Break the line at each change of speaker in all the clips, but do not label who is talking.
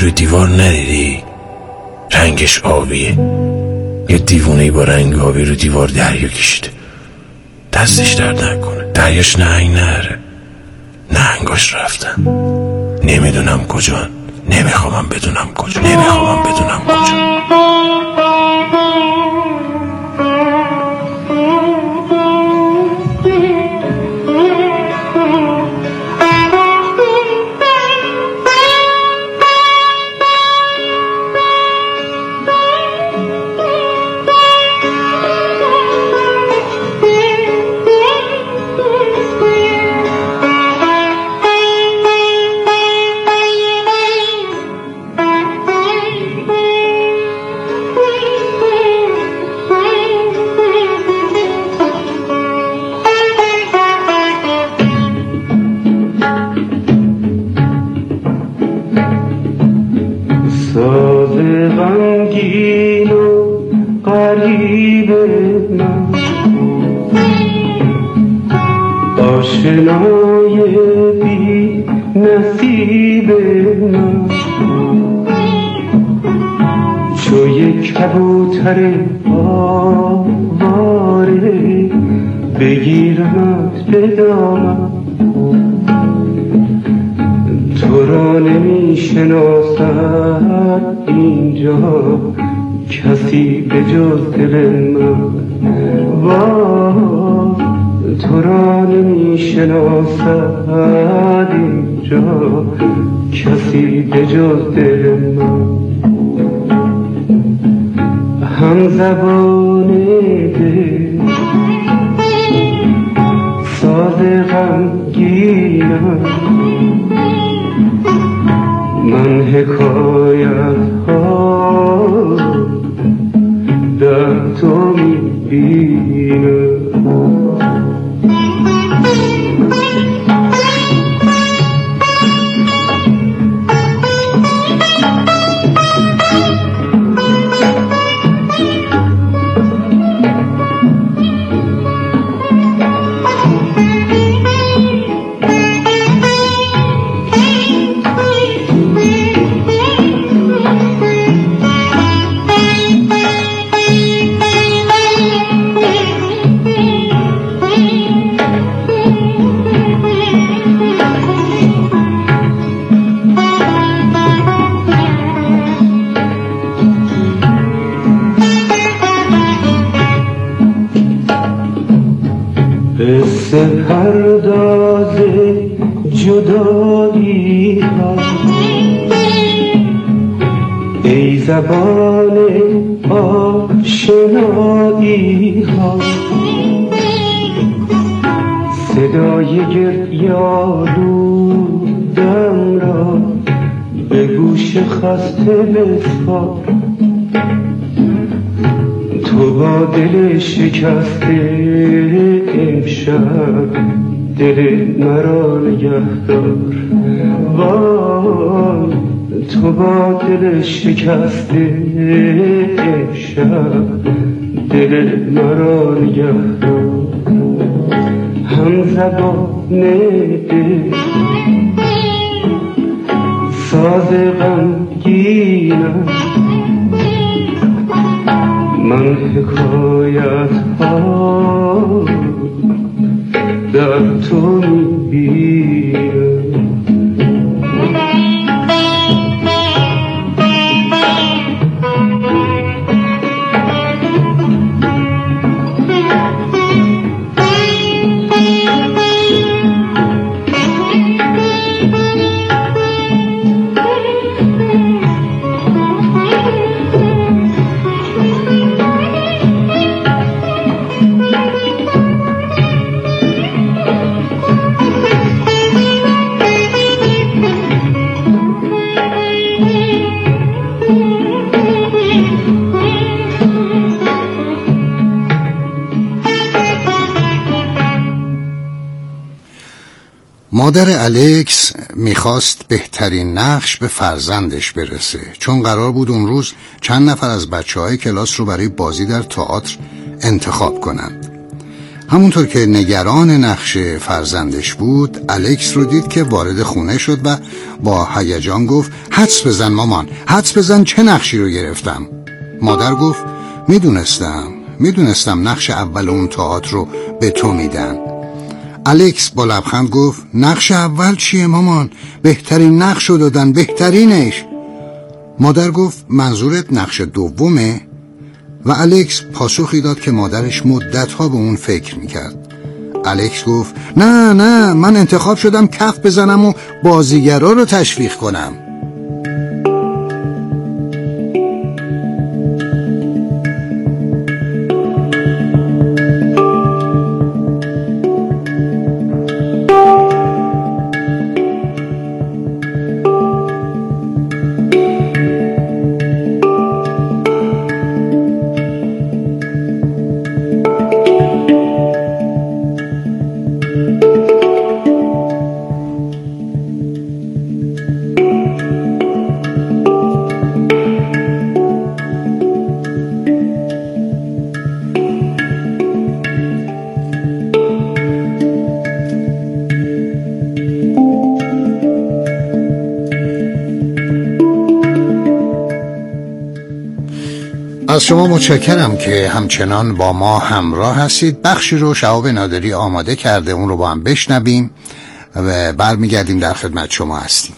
رو دیوار ندیدی؟ رنگش آبیه. یه دیوونه‌ای با رنگ آبی رو دیوار دریا کشیده. دستش درد نکنه. دریاش نهنگ نره. نهنگاش رفتن. نمیدونم کجان. نمیخوام بدونم کجا.
ساز غمگین و غریب من، آشنای بی نصیب من، چو یک کبوتر آواره بگیرمت به دامن. تو را نمی شناسد اینجا کسی به جز دل من. تو را نمی شناسد اینجا کسی به جز دل من. هم زبان دل ساز غمگینم، من حکایت ها در تو میبینم. قصه پرداز جدایی ها، ای زبان آشنایی ها، صدای گریالودم را به گوش خسته بسپار. تو با دل شکسته امشب دل مرا نگهدار. تو با دل شکسته امشب دل مرا نگهدار. هم زبان دل ساز غمگینم، من حکایت ها در تو میبینم.
مادر الکس میخواست بهترین نقش به فرزندش برسه، چون قرار بود اون روز چند نفر از بچه‌های کلاس رو برای بازی در تئاتر انتخاب کنند. همونطور که نگران نقش فرزندش بود، الکس رو دید که وارد خونه شد و با هیجان گفت حدس بزن مامان، حدس بزن چه نقشی رو گرفتم. مادر گفت میدونستم نقش اول اون تئاتر رو به تو میدن. الکس با لبخند گفت نقش اول چیه مامان؟ بهترین نقش رو دادن، بهترینش. مادر گفت منظورت نقش دومه؟ و الکس پاسخی داد که مادرش مدتها به اون فکر میکرد. الکس گفت نه من انتخاب شدم کف بزنم و بازیگرا رو تشویق کنم. از شما متشکرم که همچنان با ما همراه هستید. بخشی رو شهاب نادری آماده کرده، اون رو با هم بشنویم و برمیگردیم در خدمت شما هستیم.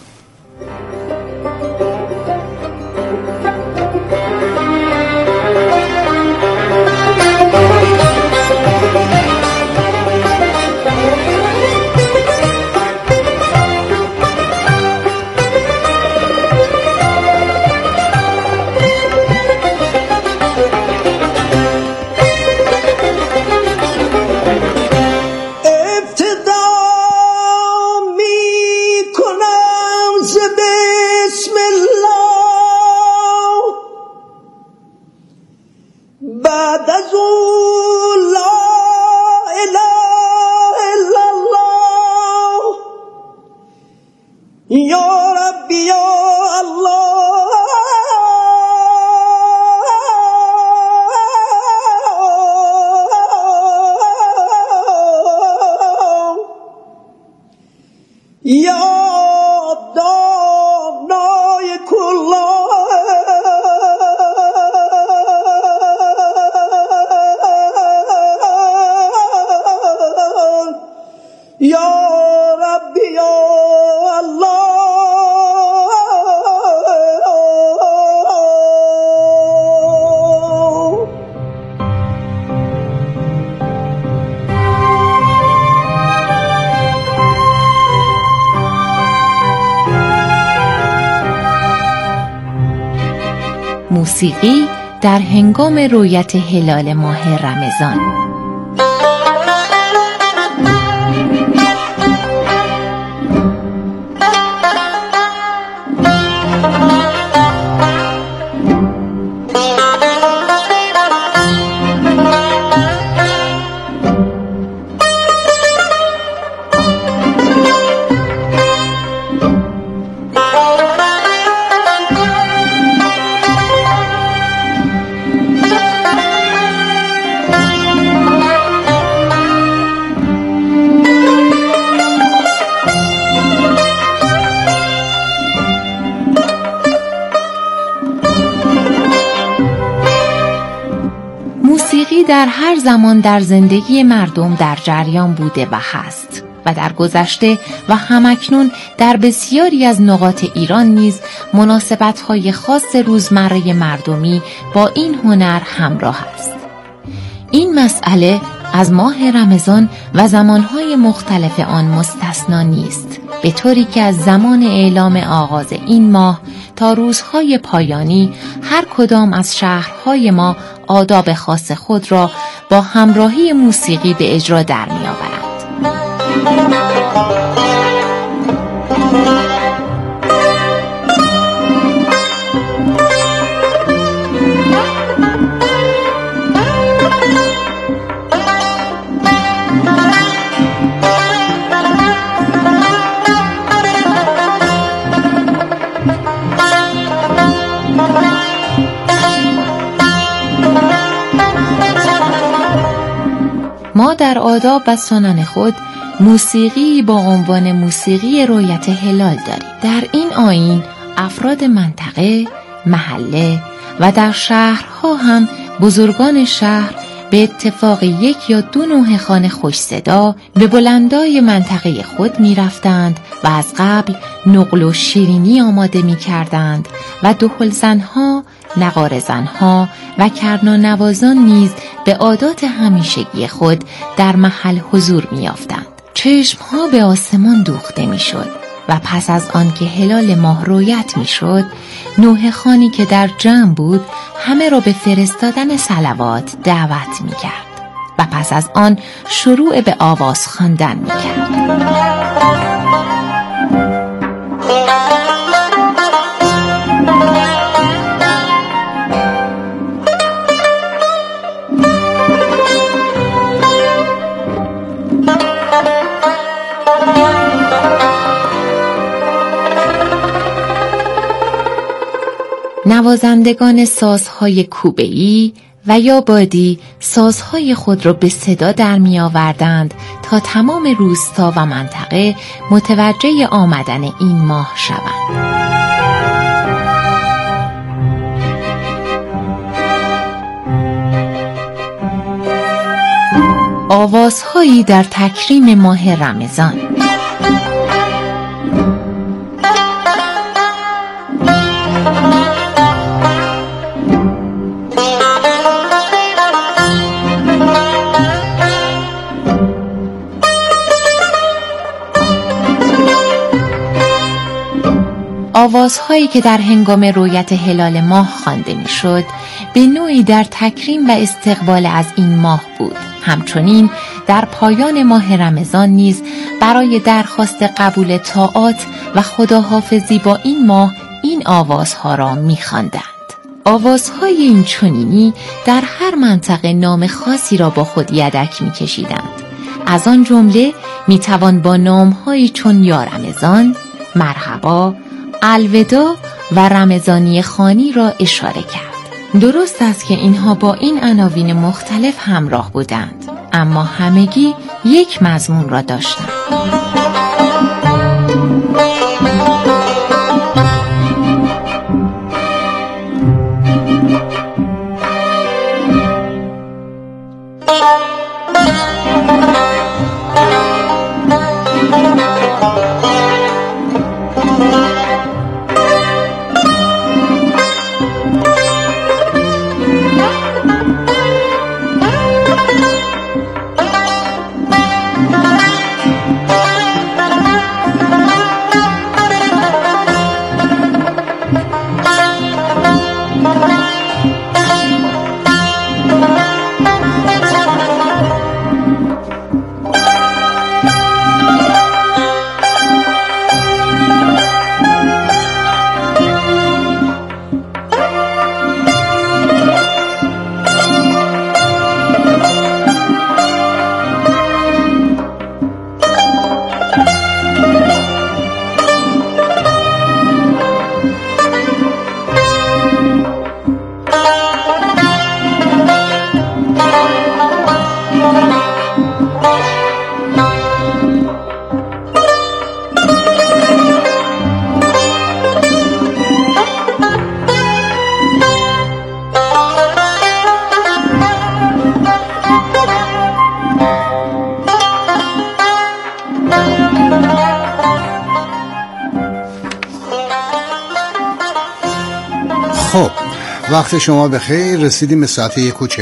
موسیقی در هنگام رویت هلال ماه رمضان. موسیقی در هر زمان در زندگی مردم در جریان بوده و هست و در گذشته و همکنون در بسیاری از نقاط ایران نیز مناسبت‌های خاص روزمره مردمی با این هنر همراه است. این مسئله از ماه رمضان و زمانهای مختلف آن مستثنا نیست، به طوری که از زمان اعلام آغاز این ماه تا روزهای پایانی هر کدام از شهرهای ما آداب خاص خود را با همراهی موسیقی به اجرا در می‌آورند. ما در آداب و سنن خود موسیقی با عنوان موسیقی رویت هلال داریم. در این آیین افراد منطقه، محله و در شهرها هم بزرگان شهر به اتفاق 1 یا 2 نوحه‌خوان خوش صدا به بلندای منطقه خود می رفتند و از قبل نقل و شیرینی آماده می کردند و دهلزنها، نغاره‌زنها و کرنانوازان نیز به عادات همیشگی خود در محل حضور می یافتند. چشمها به آسمان دوخته می شد و پس از آن که هلال ماه رویت می شد، نوحه‌خوانی که در جمع بود همه را به فرستادن صلوات دعوت می کرد و پس از آن شروع به آواز خواندن می کرد. نوازندگان سازهای کوبه‌ای و یا بادی سازهای خود را به صدا در می آوردند تا تمام روستا و منطقه متوجه آمدن این ماه شوند. آوازهایی در تکریم ماه رمضان. آوازهایی که در هنگام رویت هلال ماه خوانده میشد به نوعی در تکریم و استقبال از این ماه بود. همچنین در پایان ماه رمضان نیز برای درخواست قبول طاعات و خداحافظی با این ماه این آوازها را می‌خواندند. آوازهای این چنینی در هر منطقه نام خاصی را با خود یدک می‌کشیدند. از آن جمله می‌توان با نام‌هایی چون یا رمضان، مرحبا، الوداع و رمضانی خانی را اشاره کرد. درست است که اینها با این عناوین مختلف همراه بودند، اما همگی یک مضمون را داشتند.
خب وقت شما بخیر. رسیدیم به ساعت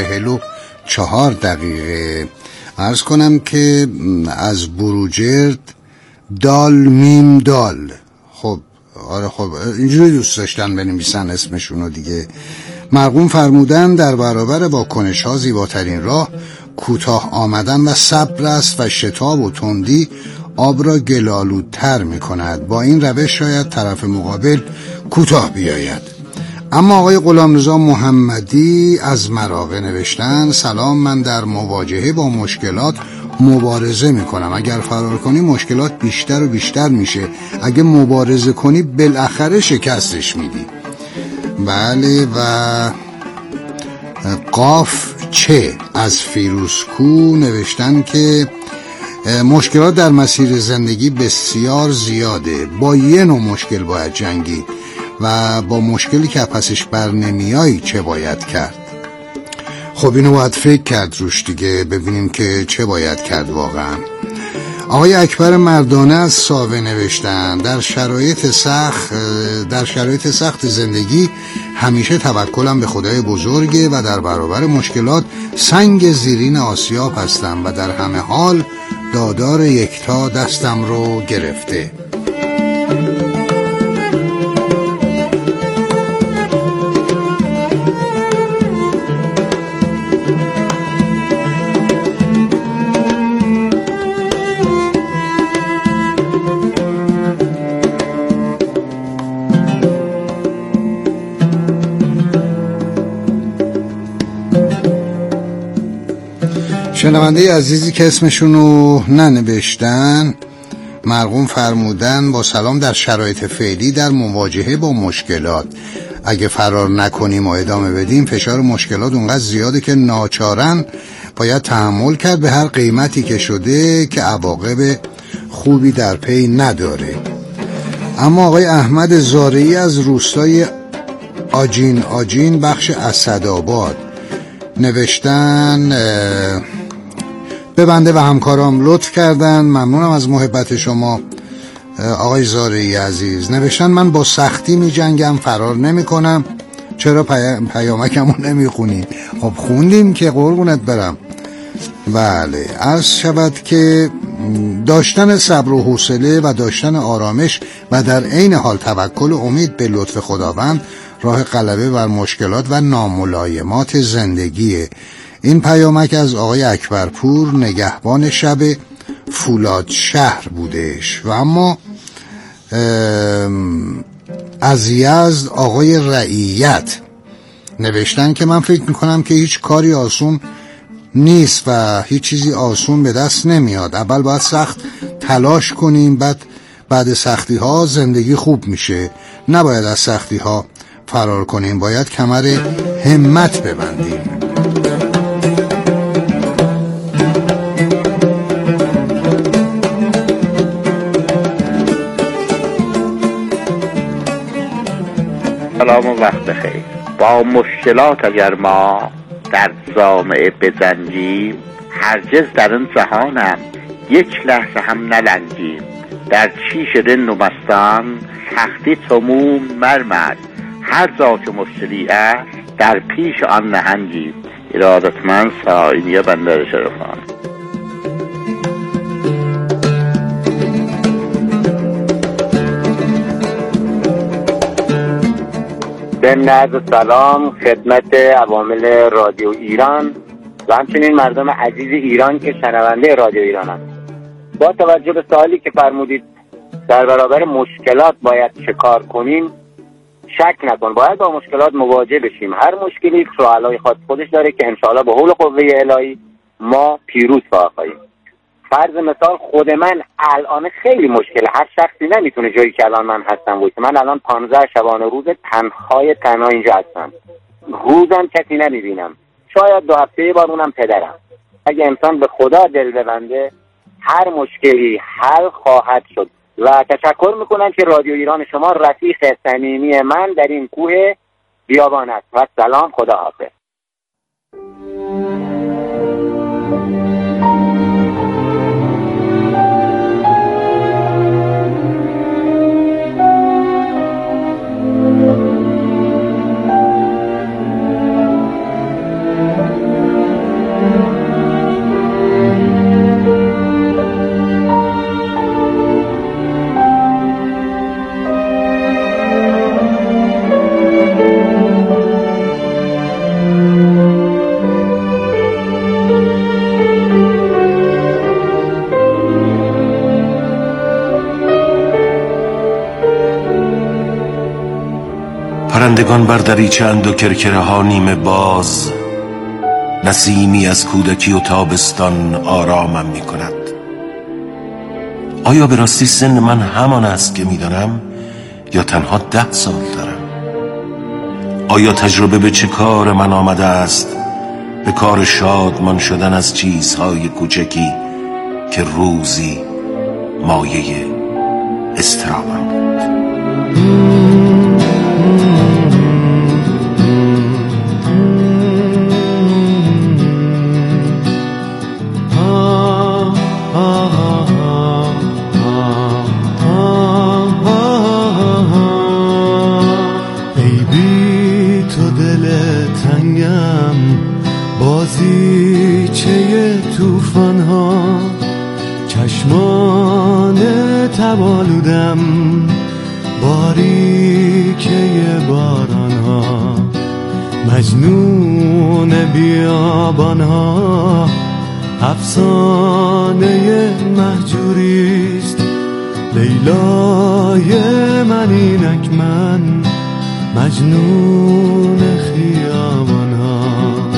1:44. عرض کنم که از بروجرد دال میم دال. خب آره، خب اینجوری دوست داشتن بنویسن اسمشونو دیگه. مرقوم فرمودن در برابر واکنش ها زیباترین راه کوتاه آمدن و صبر است و شتاب و تندی آب را گلالودتر می کند. با این روش شاید طرف مقابل کوتاه بیاید. اما آقای غلامرضا محمدی از مراغه نوشتن: سلام، من در مواجهه با مشکلات مبارزه میکنم. اگر فرار کنی مشکلات بیشتر و بیشتر میشه، اگه مبارزه کنی بالاخره شکستش میدی. بله. و قاف چه از فیروزکو نوشتن که مشکلات در مسیر زندگی بسیار زیاده، با یه نوع مشکل باید جنگی و با مشکلی که پسش بر نمیایی چه باید کرد. خب اینو باید فکر کرد روش دیگه، ببینیم که چه باید کرد واقعا. آقای اکبر مردانه از ساوه نوشتن در شرایط سخت زندگی همیشه توکلم به خدای بزرگه و در برابر مشکلات سنگ زیرین آسیاب هستم و در همه حال دادار یکتا دستم رو گرفته. شنونده عزیزی که اسمشونو ننوشتن مرقوم فرمودن با سلام، در شرایط فعلی در مواجهه با مشکلات اگه فرار نکنیم و ادامه بدیم فشار مشکلات اونقدر زیاده که ناچارن باید تحمل کرد به هر قیمتی که شده که عواقب خوبی در پی نداره. اما آقای احمد زارعی از روستای آجین بخش اسدآباد نوشتن به بنده و همکارام لطف کردن، ممنونم از محبت شما آقای زارعی عزیز. نوشتن من با سختی می جنگم، فرار نمی کنم. چرا پیامکمو نمی خونی؟ خب خوندیم که قربونت برم. بله، عرض شود که داشتن صبر و حوصله و داشتن آرامش و در عین حال توکل و امید به لطف خداوند راه غلبه بر مشکلات و ناملایمات زندگیه. این پیامک از آقای اکبرپور نگهبان شب فولاد شهر بودش. و اما از یزد آقای رعیت نوشتن که من فکر میکنم که هیچ کاری آسون نیست و هیچ چیزی آسون به دست نمیاد. اول باید سخت تلاش کنیم، بعد سختی ها زندگی خوب میشه. نباید از سختی ها فرار کنیم، باید کمر همت ببندیم.
سلام و وقت بخیر. با مشکلات اگر ما در جامعه بزنجیم، هرگز در این جهانم یک لحظه هم نلنجیم. در چیش رند و مستان سختی تموم مرمد، هر جا که مشکلی است در پیش آن نهنجیم. ارادتمند سائلی بندر شرفان. ضمن عرض سلام خدمت عوامل رادیو ایران و همچنین مردم عزیز ایران که شنونده رادیو ایران هست. با توجه به سوالی که فرمودید در برابر مشکلات باید چه کار کنیم، شک نکن باید با مشکلات مواجه بشیم. هر مشکلی سوالای خاص خودش داره که انشاءالله به حول قوه الهی ما پیروز خواهیم. فرض مثال خود من الان خیلی مشکله، هر شخصی نمیتونه جایی که الان من هستم باشه. من الان 15 شبانه روز تنها اینجا هستم، روزم کسی نمیبینم، شاید 2 هفته یه بار، اونم پدرم. اگه انسان به خدا دل ببنده هر مشکلی حل خواهد شد. و تشکر میکنم که رادیو ایران شما رفیق صمیمی من در این کوه بیابان است. و سلام، خدا حافظ.
پرندگان بر دریچه‌اند و کرکره ها نیمه باز، نسیمی از کودکی و تابستان آرامم می کند. آیا به راستی سن من همان است که می دانم یا تنها 10 سال دارم؟ آیا تجربه به چه کار من آمده است به کار شادمان شدن از چیزهای کوچکی که روزی مایه اضطرابم بود.
ای بی تو دل تنگم، بازیچه توفان ها، چشمان تبالودم، باریکه باران ها، مجنون بیابان ها، افسانه مهجوریست. لیلای من اینک من، مجنون خیابان ها.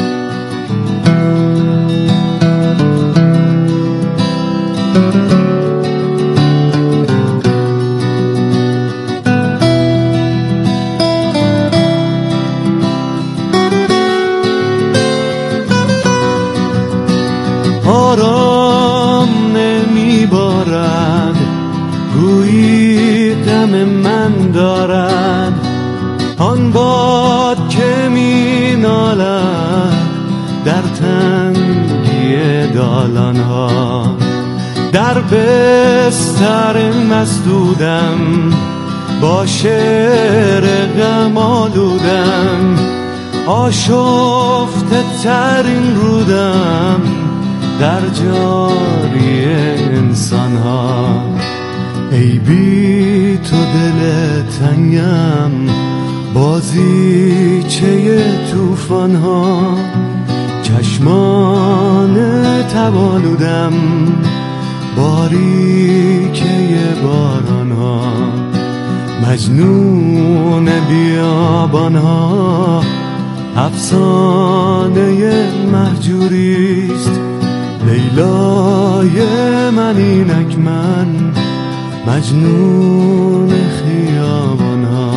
آرام نمی بارد، گویی غم من دارد، آن باد که می نالد در تنگی دالان ها. در بستر مسدودم، با شعر غم آلودم، آشفته ترین رودم در جاری انسان ها. ای بی تو دل تنگم، بازیچه توفان ها، چشمان تبالودم، باریکه باران ها، مجنون بیابان ها، افسانه مهجوریست. لیلای من اینک من، مجنون خیابان ها.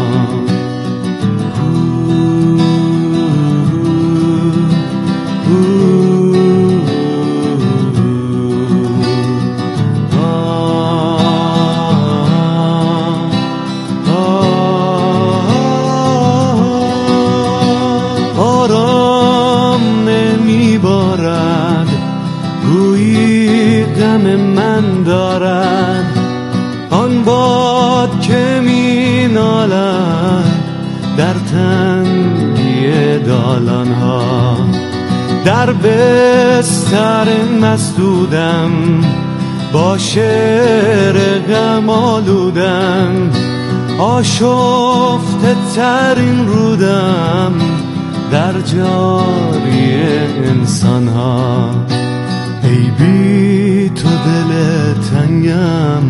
آرام نمی بارد، گویی غم من دارد، آن باد که می نالد در تنگی دالان ها. در بستر مسدودم، با شعر غم آلودم، آشفته ترین رودم در جاری انسان ها. ای بی تو دل تنگم،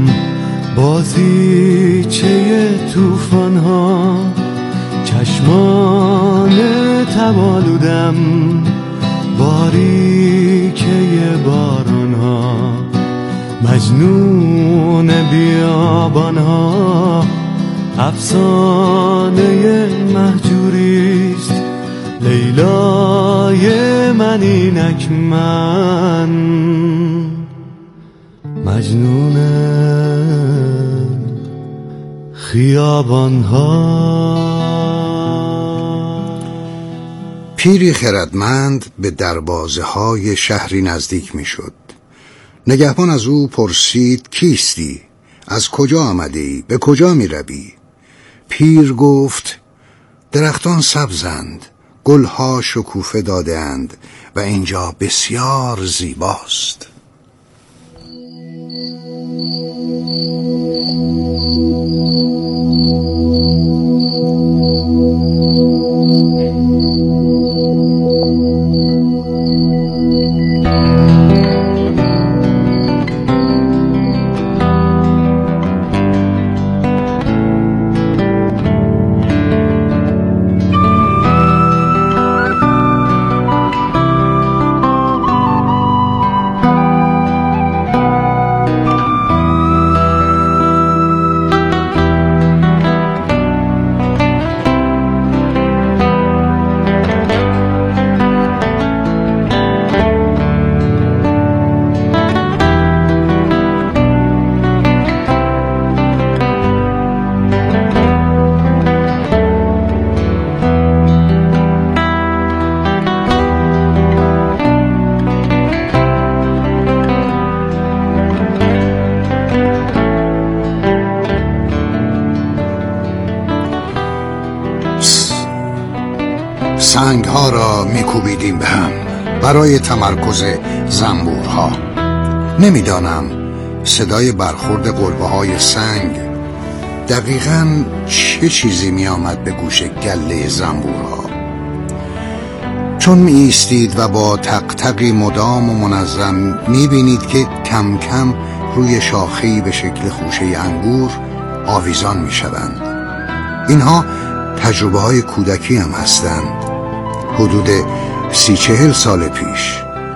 بازیچه توفان ها، چشمان تبالودم، باریکه باران ها، مجنون بیابان ها، افسانه مهجوریست. لیلای من اینک من، مجنون خیابان ها.
پیری خردمند به دروازه های شهری نزدیک می شد. نگهبان از او پرسید کیستی؟ از کجا آمدی؟ به کجا می روی؟ پیر گفت درختان سبزند، گلها شکوفه داده‌اند و اینجا بسیار زیباست. سنگ ها را میکوبیدیم به هم برای تمرکز زنبورها. نمیدانم صدای برخورد قلبه های سنگ دقیقاً چه چیزی می آمد به گوش گله زنبورها. چون می ایستید و با تق تقی مدام و منظم می بینید که کم کم روی شاخه‌ای به شکل خوشه انگور آویزان می شوند. اینها تجربه های کودکی هم هستند، حدود 30-40 سال پیش.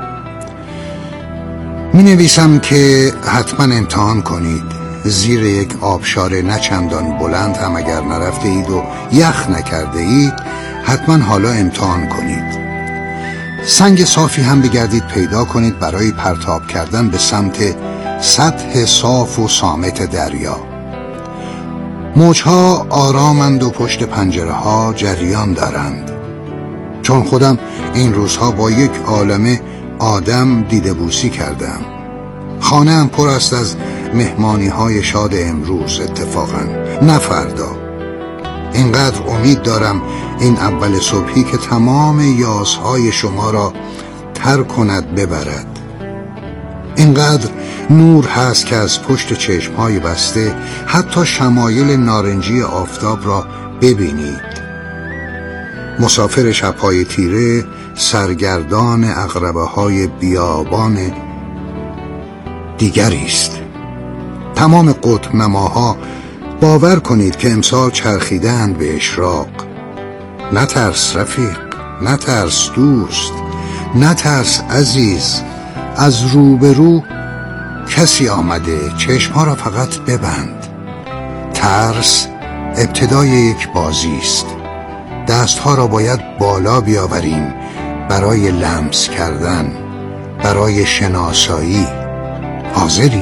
می نویسم که حتما امتحان کنید. زیر یک آبشار نه چندان بلند هم اگر نرفته اید و یخ نکرده اید، حتما حالا امتحان کنید. سنگ صافی هم بگردید پیدا کنید برای پرتاب کردن به سمت سطح صاف و صامت دریا. موجها آرامند و پشت پنجره ها جریان دارند. چون خودم این روزها با یک عالمه آدم دیده بوسی کردم. خانه هم پر است از مهمانی های شاد امروز، اتفاقا نه فردا. اینقدر امید دارم این اول صبحی که تمام یاسهای شما را تر کند ببرد. اینقدر نور هست که از پشت چشمهای بسته حتی شمایل نارنجی آفتاب را ببینید. مسافر شبهای تیره سرگردان عقربه های بیابان دیگری است. تمام قطب نماها باور کنید که امسال چرخیدند به اشراق. نترس رفیق، نترس دوست، نترس عزیز. از روبرو کسی آمده، چشمها را فقط ببند. ترس ابتدای یک بازی است. دستها را باید بالا بیاوریم برای لمس کردن، برای شناسایی. حاضری؟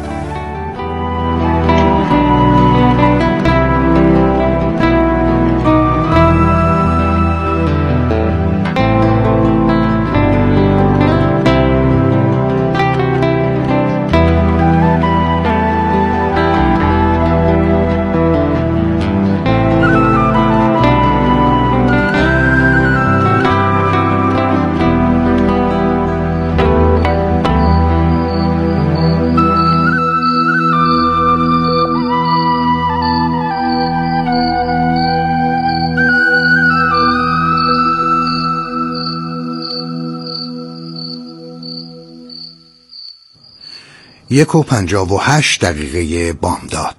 یک و 58 دقیقه بامداد.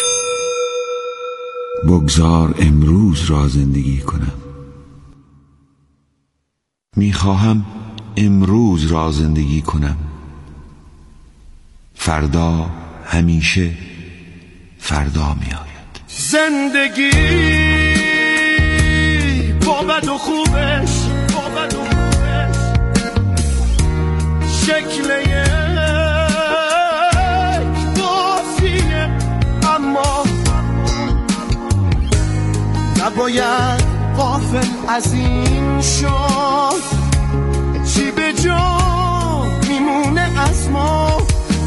بگذار امروز را زندگی کنم. میخواهم امروز را زندگی کنم. فردا همیشه فردا میآید.
زندگی با بد و خوبش، با بد و خوبش، شکل نباید غافل از این شد، چی به جا میمونه از ما.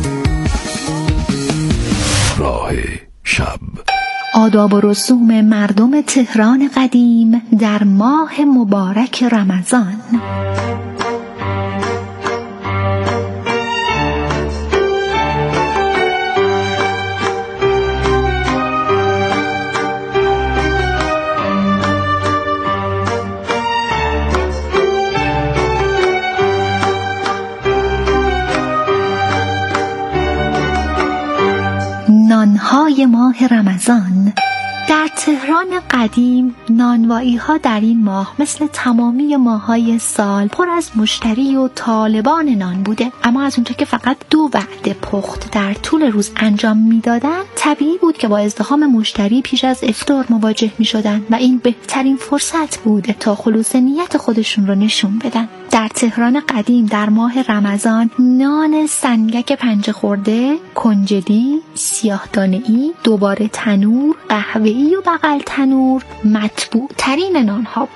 راه شب.
آداب و رسوم مردم تهران قدیم در ماه مبارک رمضان. نانهای ماه رمضان. در تهران قدیم نانوایی ها در این ماه مثل تمامی ماهای سال پر از مشتری و طالبان نان بوده، اما از اونجا که فقط 2 وعده پخت در طول روز انجام میدادن، طبیعی بود که با ازدحام مشتری پیش از افطار مواجه می شدن و این بهترین فرصت بوده تا خلوص نیت خودشون رو نشون بدن. در تهران قدیم در ماه رمضان نان سنگک پنجه خورده، کنجدی، سیاه دانه‌ای، دوباره تنور، قهوه‌ای و بغل تنور مطبوع ترین نانها